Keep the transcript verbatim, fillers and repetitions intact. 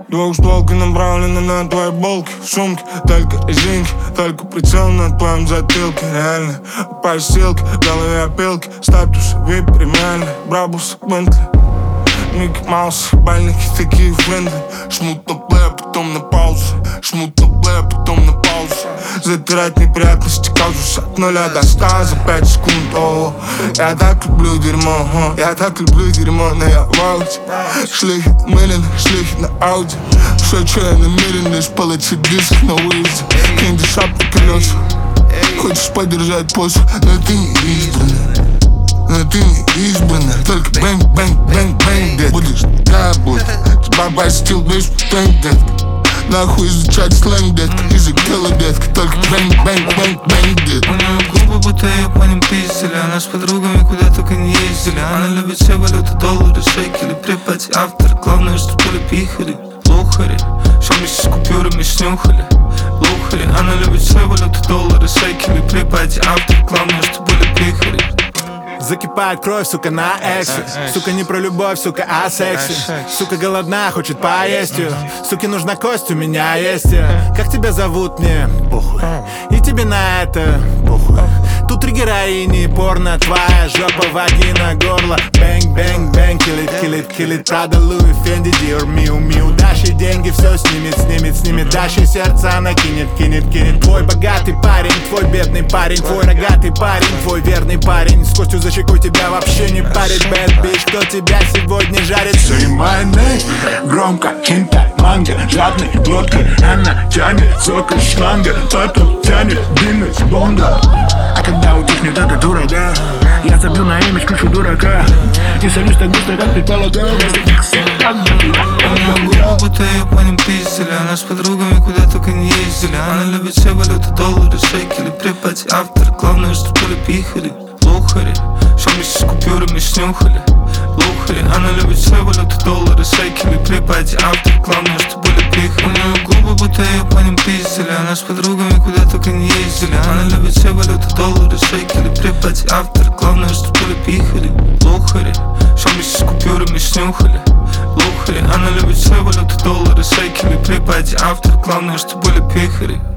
Двухстволки направлены на твои булки. В сумке только резинки, только прицел на твоем затылке. Реально, постилки, в голове опилки. Статус вип премиальный, Брабус, Бентли, Микки Маус, бальники такие френдли. Жмут на плей, а потом на паузу. Жмут на плей, а потом на паузу. Затирать неприятности казус от нуля до ста за пять секунд. О, я так люблю дерьмо, о, я так люблю дерьмо, но я в ауте. Шлихи намерены, шлихи на ауде. Все, что я намерен, лишь получить диск на улице. Кинь шапку колеса. Хочешь подержать позу, но ты не избранный. Но ты не избранный. Только бэнг, бэнг, бэнг, бэнг, дед. Будешь такая будет. Тебя бастил, bitch, бэнг, дед. Нахуй изучать сленг, детка, язык кiller, детка. Только бэнг, бэнг, бэнг, бэнг, дед. У нее губы, будто ее по ним пиздили. Она с подругами куда только не ездили. Она любит все валюты, доллары, шекели. Припать автор, главное, что были пихали. Лухари, что вместе с купюрами снюхали. Лухари, она любит все валюты, доллары, шекели. Припать автор, главное, что были пихали. Закипает кровь, сука, на эксе. Сука, не про любовь, сука, а сексе. Сука, голодна, хочет поесть ее. Суке нужна кость, у меня есть ее. Как тебя зовут, мне похуй. И тебе на это похуй. Тут три героини, порно, твоя жопа, вагина, горло. Бэнг, бэнг, бэнг, киллит, киллит, киллит. Прада, Луи, Фенди, Диор, Миу, Миу. Дашь ей деньги, все снимет, снимет, снимет. Дашь ей сердце, она кинет, кинет, кинет. Твой богатый парень, твой бедный парень. Твой рогатый парень, твой верный парень. С костью за щекой тебя вообще не парит. Bad bitch, кто тебя сегодня жарит? Say my name, громко, хентай, манга. Жадной глоткой она тянет сок из шланга. Потом тянет длинный бонга. А когда утихнет эта дурака, я забил на имидж кучу дурака. Не солюсь так быстро, как предполагал. У нее губы, будто ее по ним пиздили. Она с подругами куда только не ездили. Она любит все валюты, доллары, шекели. Припать автор, главное, что были пихали. Лухари, что вместе с купюрами снюхали. Лухари, она любит все валюты, доллары, шекели. Припать автор, главное, что были пихали. У нее губы, будто ее по ним пиздили. Она с подругами куда только не ездили. Она любит все валюты, доллары, шекели. Припать автор, главное, что были пихали. Лухари, что вместе с купюрами снюхали. Лухари, она любит все валюты, доллары, шекели. Припать автор, главное, что были пихали.